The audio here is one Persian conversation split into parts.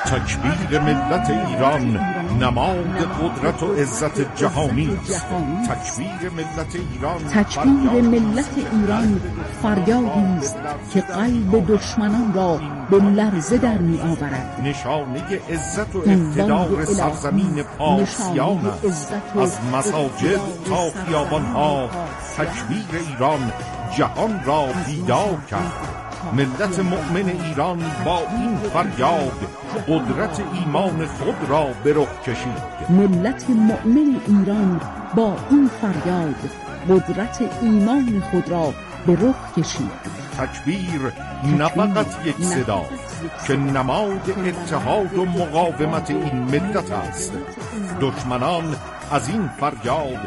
تکبیر ملت ایران نماد قدرت و عزت جهانی است. تکبیر ملت ایران فریادی است که قلب دشمنان را به لرزه در می آورد. نشانه عزت و اقتدار سرزمین پارسیان است. از مساجد تا خیابان‌ها تکبیر ایران جهان را بیدار کرد. ملت مؤمن ایران با این فریاد قدرت ایمان خود را به رخ کشید. ملت مؤمن ایران با این فریاد قدرت ایمان خود را به رخ کشید. تکبیر نه فقط یک صدا که نماد اتحاد و مقاومت این ملت است. دشمنان از این فریاد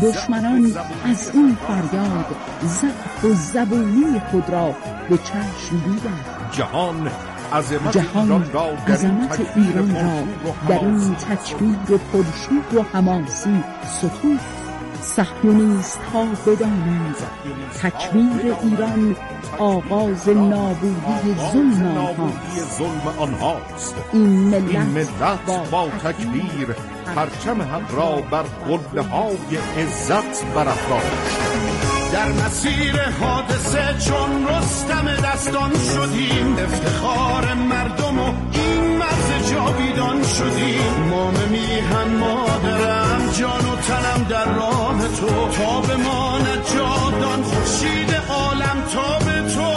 ضعف و زبونی خود را به چشم دیدند. جهان عظمت ایران را در این تکبیر پرشور و حماسی ستود. صهیونیست ها بدانند تکبیر ایران آغاز نابودی ظلم آنهاست. این ملت با تکبیر پرچم حق را بر قله‌های عزت برافراشت. در مسیر حادثه چون رستم دستان شدیم، افتخار مردم و این مرز جاویدان شدیم. مام میهن مادرم جان و تنم در راه تو، تا بماند جاودان خورشید عالم تا به تو.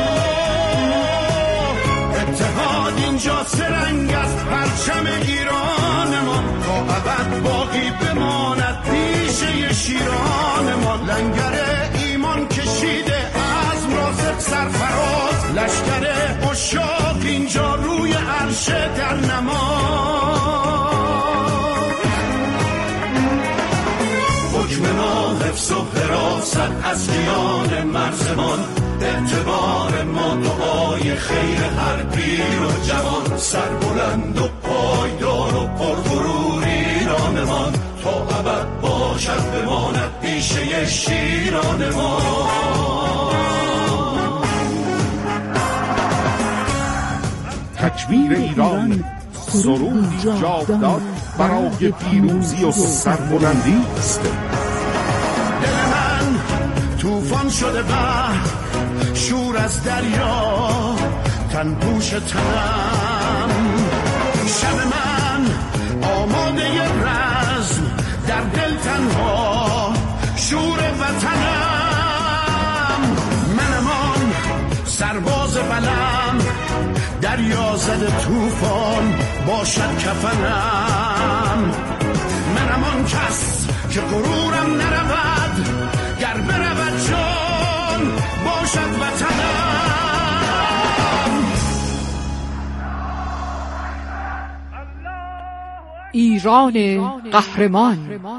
اتحاد اینجا سرنگ از پرچم ایرانمان، تا ابد باقی بماند پیشه شیرانمان. لنگر ایمان کشیده عزم را سرفراز، لشکر عشاق اینجا روی عرش در نماز. حکم ما حفظ و حراست از قیان مرزمان، اعتبار ما دعای خیر هر پیر و جوان. سربلند و پایدار و پرغرور ایرانمان، تا ابد باشد بماند پیشه شیران ما. تکبیر ایران سرودی جاودان برای پیروزی و سربلندی است. دل من طوفان شده بحر، شور از دریا تن پوش تنم. شب من آماده رزم، در دل تنها شور وطنم. منمان سرباز بلم، دریا زده طوفان باشد کفنم. منمان کس که غرورم نرود، گر برود جان باشد وطنم. ایران قهرمان.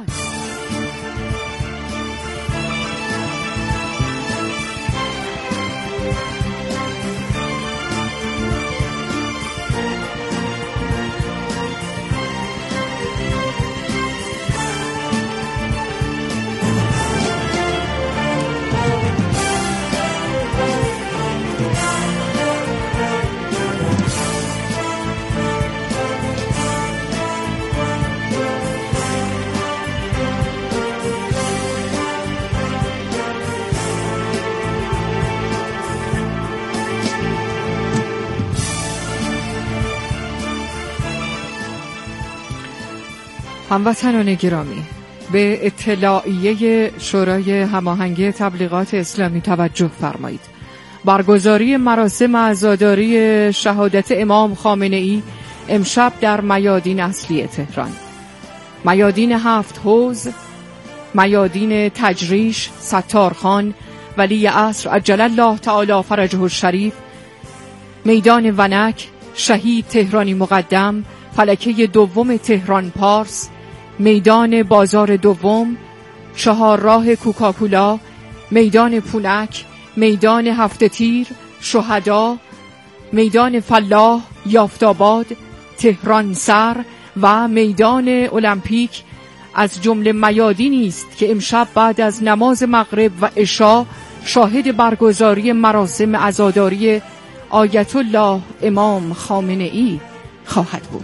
هموطنان گرامی، به اطلاعیه شورای هماهنگی تبلیغات اسلامی توجه فرمایید. برگزاری مراسم عزاداری شهادت امام خامنه ای امشب در میادین اصلی تهران، میادین 7 حوض، میادین تجریش، ستارخان، ولی عصر عجل الله تعالی فرجه الشریف، میدان ونک، شهید تهرانی مقدم، فلکه دوم تهران پارس، میدان بازار دوم، چهارراه کوکاکولا، میدان پونک، میدان هفت تیر، شهدا، میدان فلاح، یافت‌آباد، تهران سر و میدان المپیک از جمله میادینی است که امشب بعد از نماز مغرب و عشا شاهد برگزاری مراسم عزاداری آیت الله امام خامنه ای خواهد بود.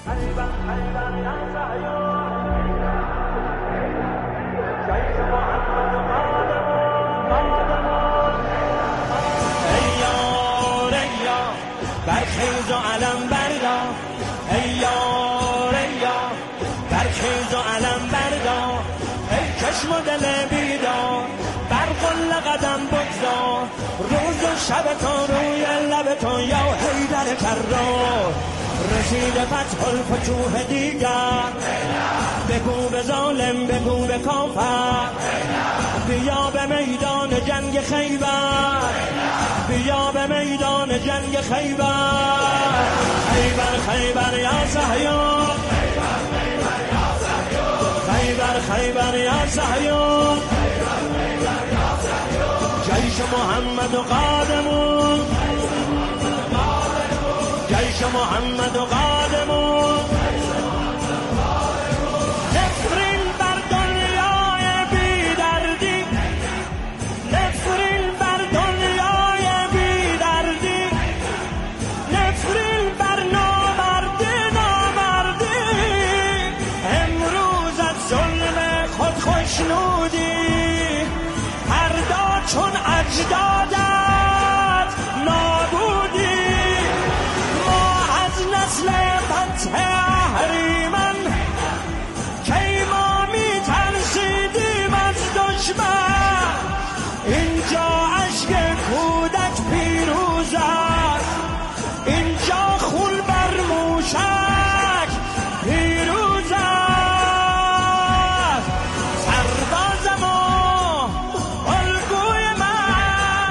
برخیز و علم بردار ای یار ای یار، برخیز و علم بردار ای چشم و دل بیدار، بر قل قدم بگذار روز و شب تو روی لب تو یا حیدر کرار، رسید فتح الفتوح دیگر، بگو به ظالم بگو به کافر، بیا به میدان جنگ خیبر، بیا به میدان جنگ خیبر، خیبر خیبر یا صهیون، خیبر خیبر یا صهیون، جیش محمد و قادمون، جیش محمد و قادمون، نفرین بر دنیای بی دردی، نفرین بر دنیای بی دردی، نفرین بر نامردی نامردی، امروز از ظلم خود خوشنودی، فردا چون اجدادت نابودی، ما از نسل فتح اهریمن کی ما می ترسیدیم از دشمن، اینجا اشک کودک پیروز است، اینجا خون بر موشک پیروز است، سرباز ما الگوی من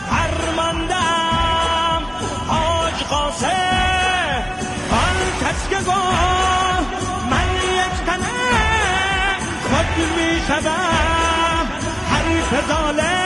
فرماندم حاج قاسم، آن کس که گفت من یک تنه خود می شدم حریف ظالم،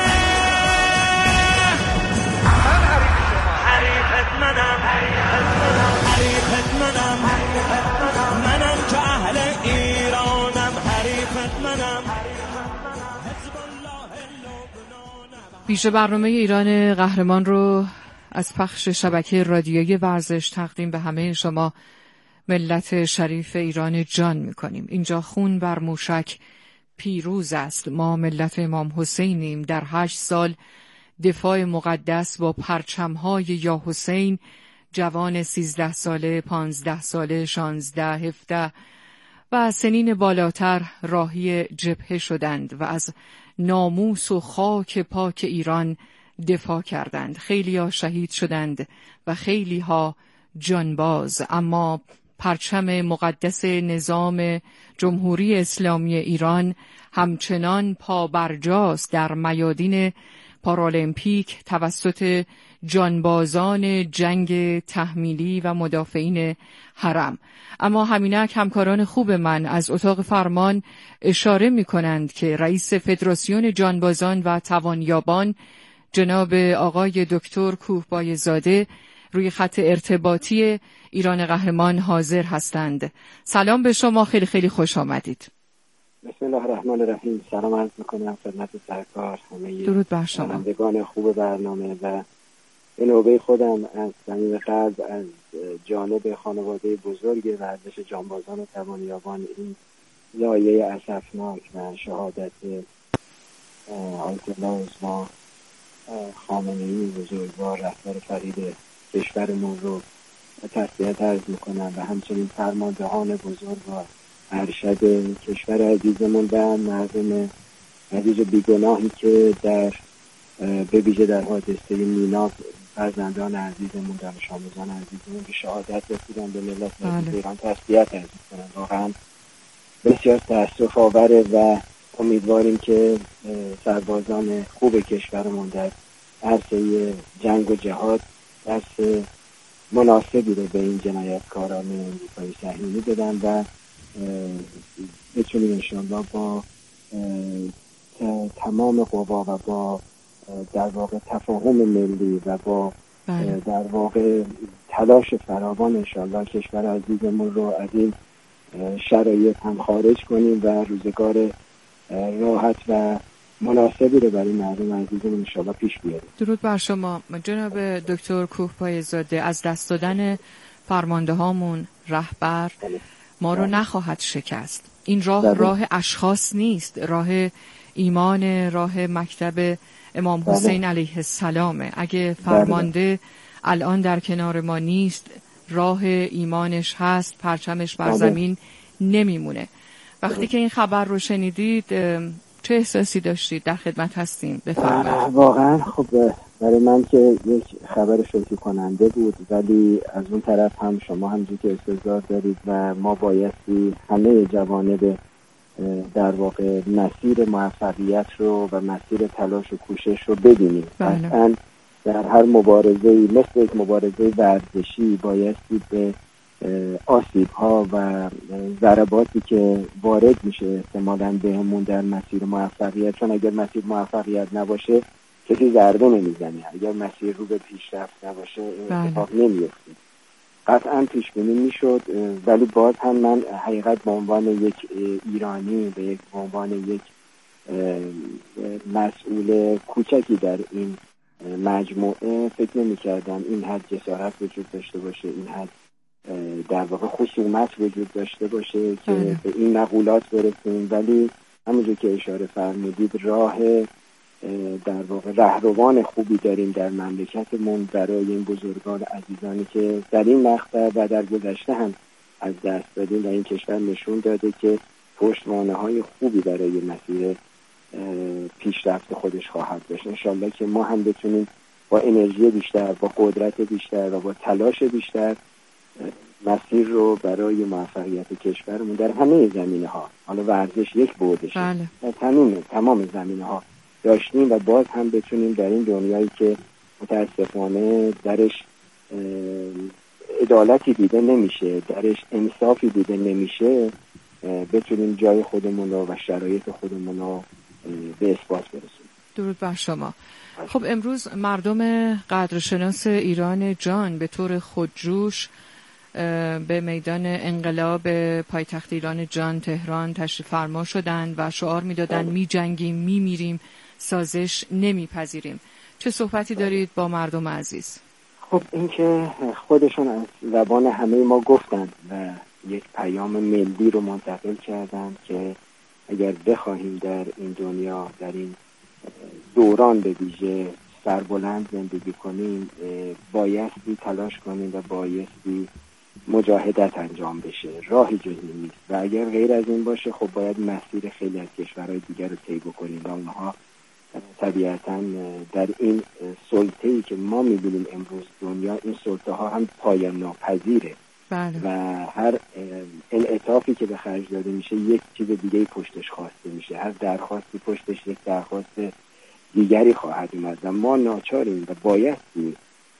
حریفت منم، حریفت منم، منم که اهل ایرانم، حریفت منم، حزب الله لبنانم. پیش برنامه ایران قهرمان رو از پخش شبکه رادیویی ورزش تقدیم به همه شما ملت شریف ایران جان می‌کنیم. اینجا خون بر موشک پیروز است. ما ملت امام حسینیم. در 8 سال دفاع مقدس با پرچم‌های یا حسین، جوان 13 ساله، 15 ساله، 16، 17 و سنین بالاتر راهی جبهه شدند و از ناموس و خاک پاک ایران دفاع کردند. خیلی‌ها شهید شدند و خیلی‌ها جانباز، اما پرچم مقدس نظام جمهوری اسلامی ایران همچنان پابرجاست در میادین پارالمپیک توسط جانبازان جنگ تحمیلی و مدافعین حرم. اما همینک همکاران خوب من از اتاق فرمان اشاره می کنند که رئیس فدراسیون جانبازان و توانیابان جناب آقای دکتر کوهبایزاده روی خط ارتباطی ایران قهرمان حاضر هستند. سلام به شما، خیلی خیلی خوش آمدید. بسم الله الرحمن الرحیم. سلام عرض میکنم خدمت سرکار، همه درود بر شما، شنوندگان خوب برنامه و به نوبه خودم از صمیم قلب از جانب خانواده بزرگ ورزش جانبازان و توانیابان این ضایعه اسفناک و شهادت آیت الله عظما خامنه‌ای بزرگوار رهبر فرید کشورمون رو تسلیت عرض میکنم و همچنین فرماندهان بزرگ و ارشد کشور عزیزمون و مردم عزیز و بیگناهی که به ویژه در حادثه مینا فرزندان عزیزمون، دانش آموزان عزیزمون به شهادت رسیدن، به ملت ایران تسلیت عرض میکنم. واقعا بسیار تأسف آوره و امیدواریم که سربازان خوب کشورمون در عرصه جنگ و جهاد دست مناسبی رو به این جنایتکاران امریکایی صهیونی بدن و بتونیم انشاءالله با تمام قوا و با در واقع تفاهم ملی و با در واقع تلاش فراوان انشاءالله کشور عزیزمون رو از این شرایط هم خارج کنیم و روزگار راحت و مناسبی رو برای مردم عزیزمون انشاءالله پیش بیاریم. درود بر شما جناب دکتر کوهبایزاده. از دست دادن فرمانده هامون، رهبر ما رو نخواهد شکست. این راه اشخاص نیست، راه ایمان، راه مکتب امام حسین علیه السلامه. اگه فرمانده الان در کنار ما نیست، راه ایمانش هست، پرچمش بر زمین نمیمونه. وقتی که این خبر رو شنیدید چه احساسی داشتید؟ در خدمت هستیم، بفرمایید. واقعا خب برای من که یک خبر شوکه کننده بود، ولی از اون طرف هم شما همونجوری که استظهار دارید و ما بایستی همه جوانب در واقع مسیر موفقیت رو و مسیر تلاش و کوشش رو ببینیم. اصلا در هر مبارزه‌ای مثل یک مبارزه ورزشی بایستی به آسیب ها و ضرباتی که وارد میشه احتمالاً بهمون در مسیر موفقیت، چون اگر مسیر موفقیت نباشه کسی ضربه نمیزنه، اگر مسیر رو به پیشرفت نباشه اتفاق نمیفته. قطعاً پیش بینی میشد، ولی باز هم من حقیقت به عنوان یک ایرانی، به عنوان یک مسئول کوچکی در این مجموعه فکر نمی‌کردم این حد جسارت وجود داشته باشه، این حد در واقع خصومت وجود داشته باشه که به این مقولات برسیم. ولی همونجور که اشاره فرمودید راه در واقع رهروان خوبی داریم در مملکتمون برای این بزرگان عزیزانی که در این مقطع و در گذشته هم از دست دادیم و این کشور نشون داده که پشتوانه‌های خوبی برای مسیر پیشرفت خودش خواهد داشت. انشالله که ما هم بتونیم با انرژی بیشتر، با قدرت بیشتر و با تلاش بیشتر مسیر رو برای موفقیت کشورمون در همه زمینه‌ها، حالا ورزش یک بودش، تمام زمینه‌ها داشتیم و باز هم بتونیم در این دنیایی که متاسفانه درش عدالتی دیده نمیشه، درش انصافی دیده نمیشه، بتونیم جای خودمون رو و شرایط خودمون رو به اثبات برسونیم. درود بر شما. خب امروز مردم قدرشناس ایران جان به طور خودجوش به میدان انقلاب پایتخت ایران جان تهران تشریف فرما شدند و شعار میدادند می جنگیم، می میریم، سازش نمیپذیریم. چه صحبتی دارید با مردم عزیز؟ خب این که خودشون از زبان همه ما گفتند و یک پیام ملی رو منتقل کردند که اگر بخواهیم در این دنیا، در این دوران به ویژه سربلند زندگی کنیم، بایستی تلاش کنیم و بایستی مجاهدت انجام بشه، راهی جزی نیست و اگر غیر از این باشه خب باید مسیر خیلی از کشورهای دیگر رو طی بکنیم و اونها طبیعتاً در این سلطه‌ای که ما می‌بینیم امروز دنیا، این سلطه‌ها هم پایان ناپذیره. بله. و هر انعطافی که به خرج داده میشه یک چیز دیگه‌ای پشتش خواسته میشه، هر درخواستی پشتش یک درخواست دیگری خواهد اومد و ما ناچاریم و بایستی.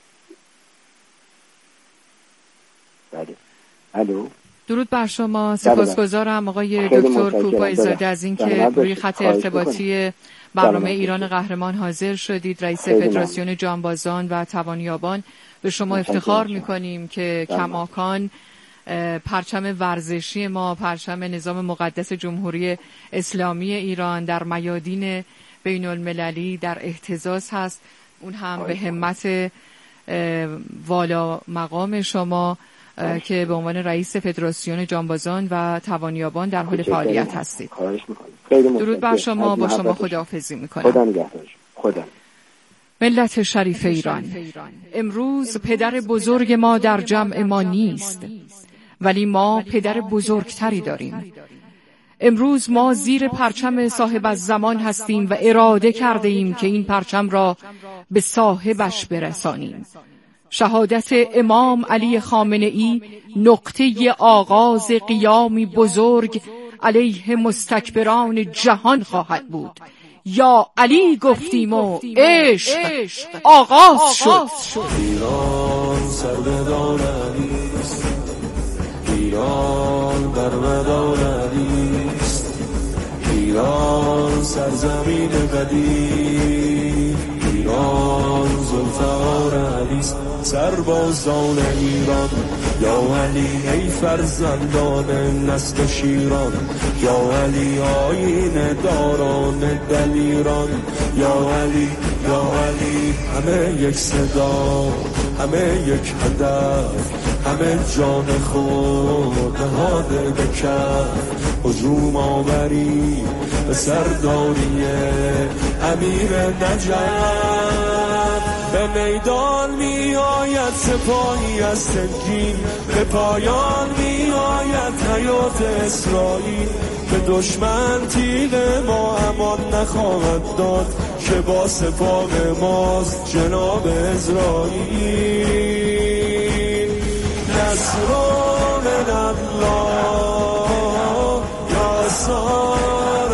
بله. الو. درود بر شما، سپاسگزارم آقای دکتر کوپایی‌زاده از اینکه روی خط ارتباطی برنامه ایران قهرمان حاضر شدید. رئیس فدراسیون جانبازان و توانیابان، به شما افتخار میکنیم که کماکان پرچم ورزشی ما، پرچم نظام مقدس جمهوری اسلامی ایران در میادین بین المللی در اهتزاز هست، اون هم به همت والا مقام شما که به عنوان رئیس فدراسیون جانبازان و توانیابان در حال فعالیت هستید. درود بر شما، با شما خداحافظی میکنم. خدا نگهدار. خدا. ملت شریف ایران، امروز پدر بزرگ ما در جمع ما نیست، ولی ما پدر بزرگتری داریم. امروز ما زیر پرچم صاحب الزمان هستیم و اراده کرده ایم که این پرچم را به صاحبش برسانیم. شهادت امام علی خامنه‌ای نقطه آغاز قیامی بزرگ علیه مستکبران جهان خواهد بود. یا علی گفتیم و عشق آغاز شد. ایران سربدار علیست، ایران برمدار علیست، ایران سرزمین قدیم، ایران زلفقار علیست. سربازان ایران یا علی ای فرزندان نسل شیران، یا علی آیین داران دلیران، یا علی یا علی همه یک صدا، همه یک هدف، همه جان خود نهاده به کف. هجوم آوری به سرداری امیر نجف، به میدان می آید سپاهی از سنگین، به پایان می آید حیات اسرائیل. به دشمن تیغ ما امان نخواهد داد، که با سپاه ماست جناب اسرائیل. نصر من الله یا سار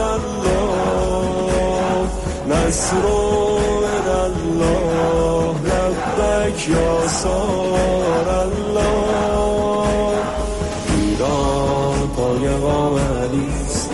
الله، نصر من الله لبک یا سار الله. ایران پایه‌ها علیست،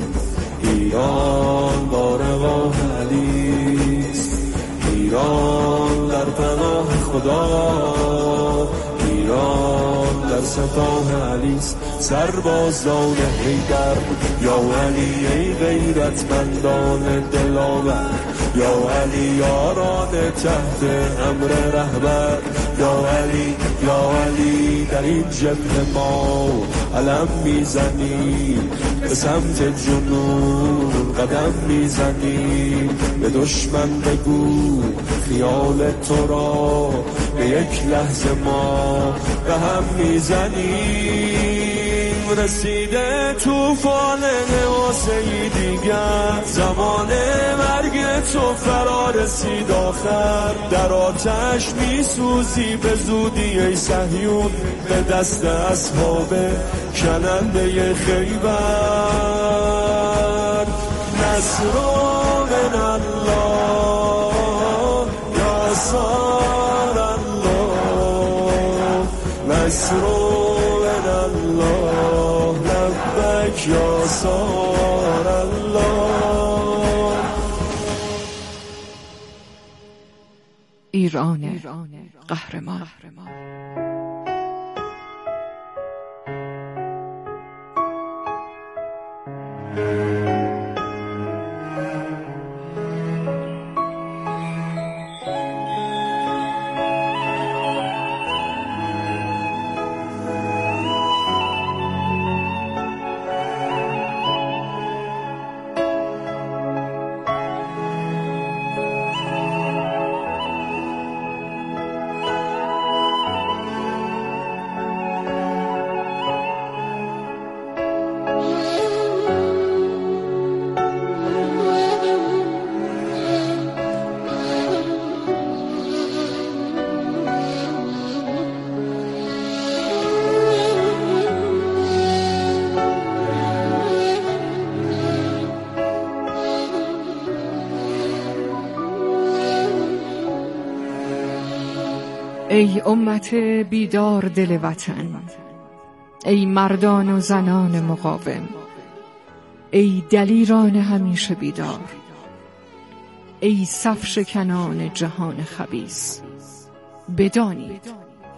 ایران باره‌ها علیست، ایران در پناه خدا، ایران در سپاه علیست. سربازان حیدر یا علی ای غیرتمندان دلاور، یا علی یاران تحت امر رهبر، یا علی یا علی در این جبهه ما علم میزنیم، به سمت جنون قدم میزنیم. به دشمن بگو خیال تو را به یک لحظه ما به هم میزنیم. رسیده توفان نواسهی دیگر، زمان مرگ تو فرا رسید آخر. در آتش میسوزی به زودی ای صهیون، به دست اصحاب کننده خیبر. نصر من الله یا سار الله، نصر من الله لبک یا سار الله. ایران قهرمان. ای امت بیدار دل وطن، ای مردان و زنان مقاوم، ای دلیران همیشه بیدار، ای صف شکنان جهان خبیث، بدانید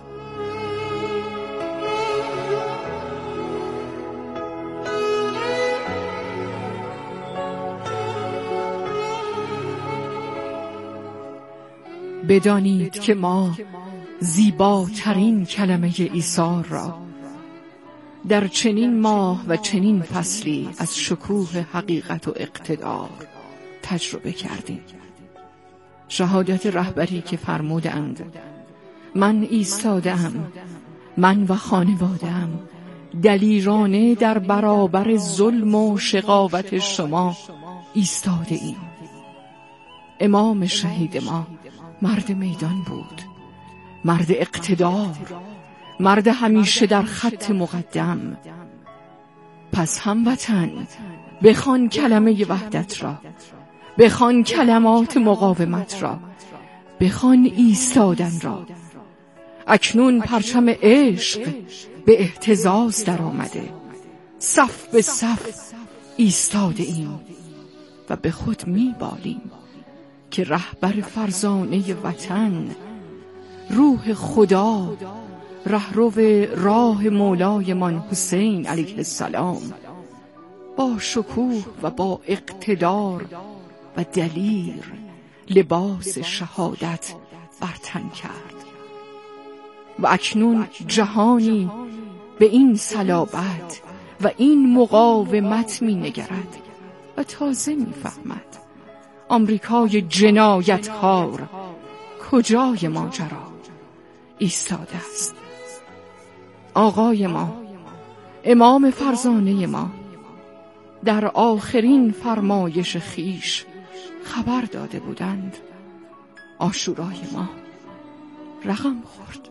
بدانید که ما زیباترین کلمه ایثار را در چنین ماه و چنین فصلی از شکوه حقیقت و اقتدار تجربه کردیم. شهادت رهبری که فرمودند من ایستاده‌ام، من و خانواده‌ام دلیرانه در برابر ظلم و شقاوت شما ایستاده ایم. امام شهید ما مرد میدان بود، مرد اقتدار، مرد همیشه در خط مقدم. پس هموطن بخوان کلمه وحدت را، بخوان کلمات مقاومت را، بخوان ایستادن را. اکنون پرچم عشق به اهتزاز در آمده، صف به صف ایستاده ایم و به خود میبالیم که رهبر فرزانه وطن، روح خدا، رهرو راه مولایمان حسین علیه السلام با شکوه و با اقتدار و دلیر لباس شهادت بر تن کرد. و اکنون جهانی به این صلابت و این مقاومت می نگرد و تازه می فهمد آمریکای جنایتکار کجای ماجرا ایستاده است. آقای ما، امام فرزانه ما، در آخرین فرمایش خیش خبر داده بودند عاشورای ما رقم خورد.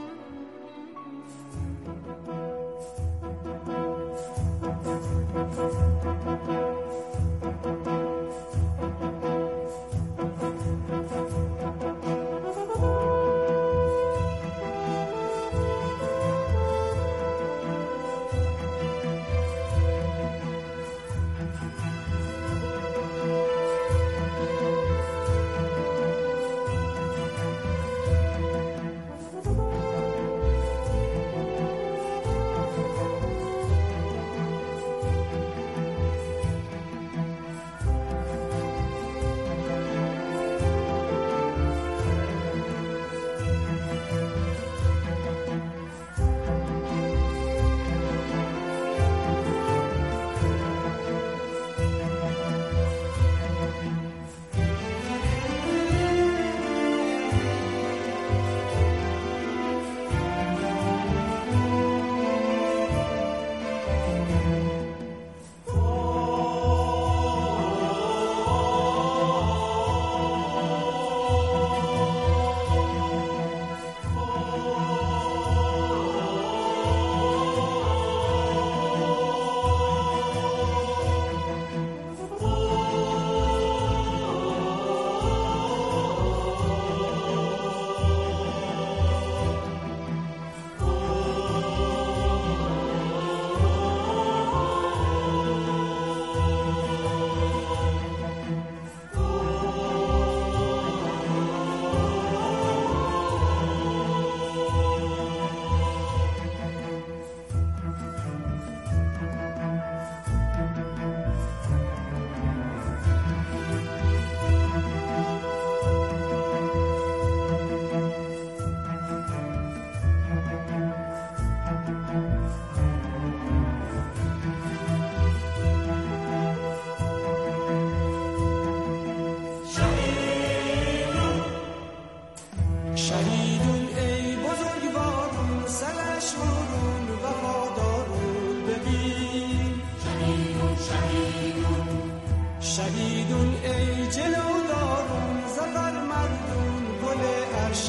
شهیدون ای جلودارون زفر مردون گل عرش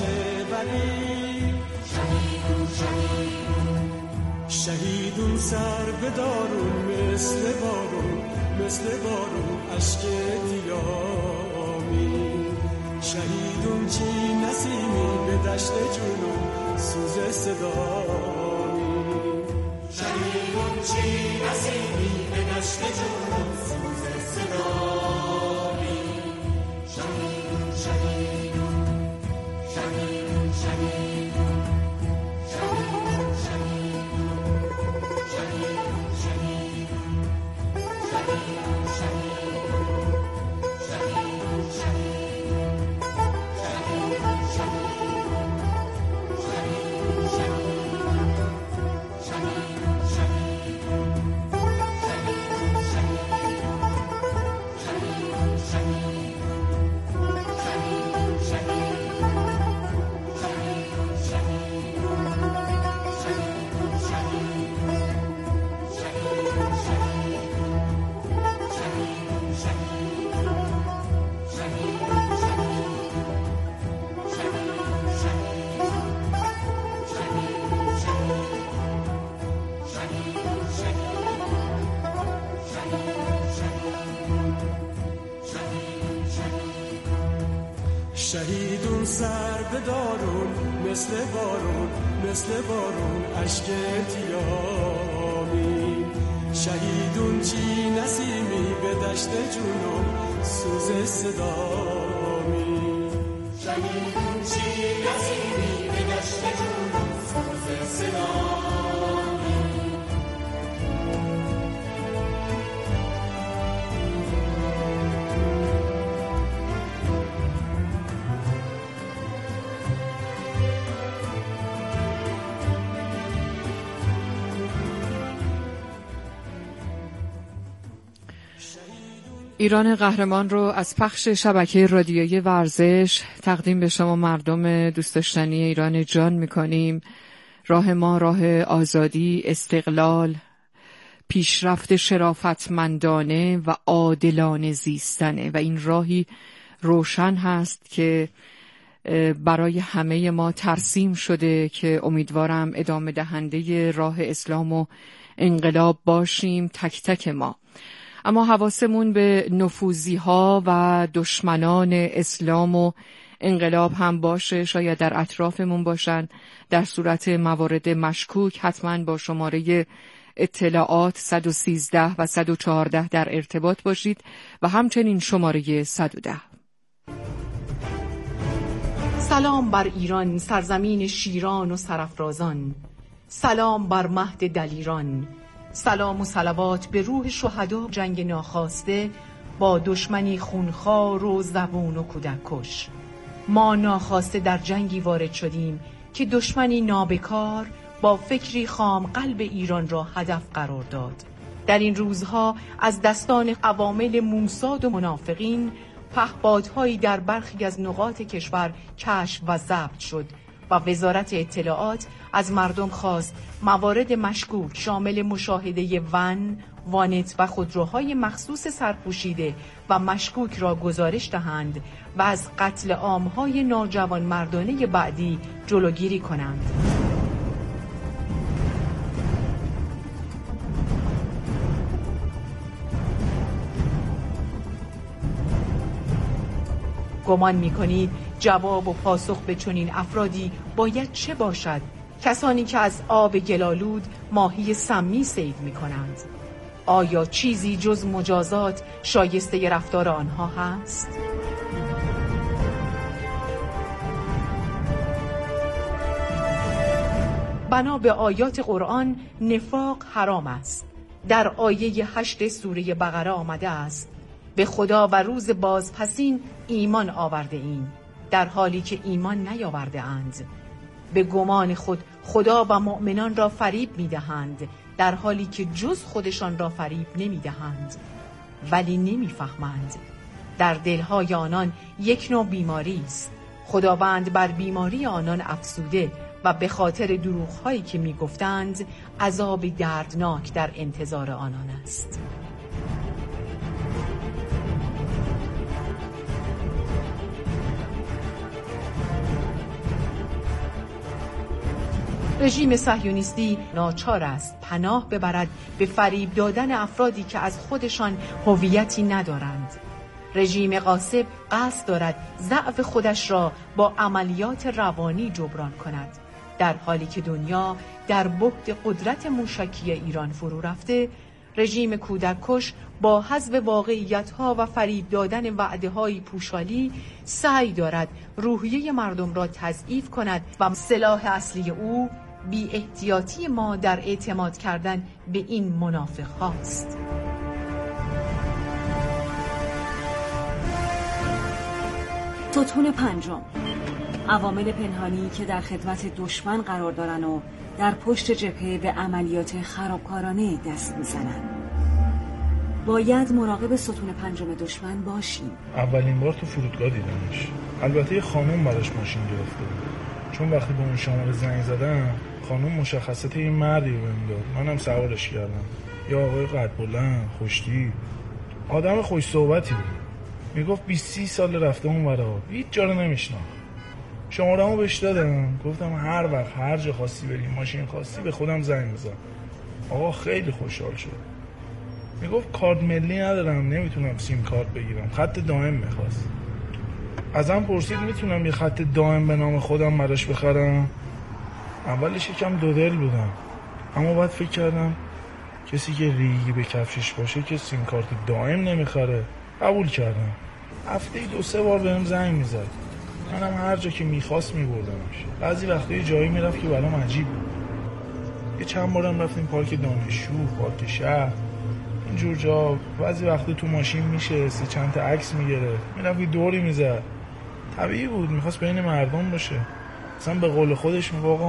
بری شهیدون شهیدون شهیدون سر بدارون مثل بارون اشک دیامی شهیدون چی نسیمی به دشت جنون سوز صدامی شهیدون چی نسیمی به دشت جنون سوز صدامی شهیدون شهیدون شهیدون شهیدون شهیدون شهیدون شهیدون شهیدون سر بدارون مثل بارون اشک تیامی شهیدون چی نسیمی به دشت جنون سوز صدامی شهیدون چی نسیمی به دشت جنون سوز صدامی ایران قهرمان رو از پخش شبکه رادیویی ورزش تقدیم به شما مردم دوست داشتنی ایران جان میکنیم. راه ما راه آزادی، استقلال، پیشرفت شرافتمندانه و عادلانه زیستنه و این راهی روشن هست که برای همه ما ترسیم شده که امیدوارم ادامه دهنده راه اسلام و انقلاب باشیم، تک تک ما. اما حواسمون به نفوذی ها و دشمنان اسلام و انقلاب هم باشه، شاید در اطرافمون باشن. در صورت موارد مشکوک حتما با شماره اطلاعات 113 و 114 در ارتباط باشید و همچنین شماره 110. سلام بر ایران، سرزمین شیران و سرافرازان. سلام بر مهد دلیران. سلام و صلوات به روح شهدا جنگ ناخواسته با دشمنی خونخوار و زبون و کودک کش. ما ناخواسته در جنگی وارد شدیم که دشمنی نابکار با فکری خام قلب ایران را هدف قرار داد. در این روزها از دستان عوامل موساد و منافقین پهپادهایی در برخی از نقاط کشور کشف و ضبط شد و وزارت اطلاعات از مردم خواست موارد مشکوک شامل مشاهده وانت و خودروهای مخصوص سرپوشیده و مشکوک را گزارش دهند و از قتل عامهای ناجوان مردانه بعدی جلوگیری کنند. گمان می‌کنید جواب و پاسخ به چنین افرادی باید چه باشد؟ کسانی که از آب گلالود ماهی سمی صید می‌کنند. آیا چیزی جز مجازات شایسته رفتار آنها هست؟ بنا به آیات قرآن نفاق حرام است. در آیه 8 سوره بقره آمده است: به خدا و روز بازپسین ایمان آورده ایم، در حالی که ایمان نیاورده اند. به گمان خود خدا و مؤمنان را فریب می‌دهند، در حالی که جز خودشان را فریب نمی‌دهند، ولی نمی‌فهمند. در دلهای آنان یک نوع بیماری است. خداوند بر بیماری آنان افسوده و به خاطر دروغ‌هایی که می‌گفتند عذاب دردناک در انتظار آنان است. رژیم صهیونیستی ناچار است پناه ببرد به فریب دادن افرادی که از خودشان هویتی ندارند. رژیم غاصب قصد دارد ضعف خودش را با عملیات روانی جبران کند، در حالی که دنیا در بعد قدرت موشکی ایران فرو رفته. رژیم کودک کش با حذف واقعیت‌ها و فریب دادن وعده‌های پوشالی سعی دارد روحیه مردم را تضعیف کند و سلاح اصلی او بی احتیاطی ما در اعتماد کردن به این منافق هاست. ستون پنجم، عوامل پنهانی که در خدمت دشمن قرار دارن و در پشت جبهه به عملیات خرابکارانه دست میزنن. باید مراقب ستون پنجم دشمن باشیم. اولین بار تو فرودگاه دیدمش. البته خانم براش ماشین گرفته بود، چون وقتی به اون شماره زنگ زدم خانم مشخصات این مردی رو بهم داد. منم سوارش کردم. یا آقای قد بلند، خوشتی، آدم خوش صحبتی بود. میگفت 20 سال رفته اون ورا، هیچ جا رو نمیشناخت. شماره‌مو بهش دادم، گفتم هر وقت هر جا خواستی بری، ماشین خواستی، به خودم زنگ بزن. آقا خیلی خوشحال شد. میگفت کارت ملی ندارم، نمیتونم سیم کارت بگیرم، خط دائم میخواست. ازم پرسید میتونم یه خط دائم به نام خودم براش بخرم. اولش یکم دودل بودم، اما بعد فکر کردم کسی که ریگی به کفشش باشه که سیم کارت دائم نمیخره. قبول کردم. هفته 2-3 بار بهم زنگ میزد، منم هر جا که میخواست میبردمش. بعضی وقتا یه جایی میرفت که برام عجیب بود. یه چند بارم رفتیم پارک دانشجو، پارک شهر، اینجور جا. بعضی وقتا تو ماشین میشه چند تا عکس میگیره، میرفت یه دوری میزد. طبیعی بود، میخواست بین مردم باشه. اصلا به قول خودش میگه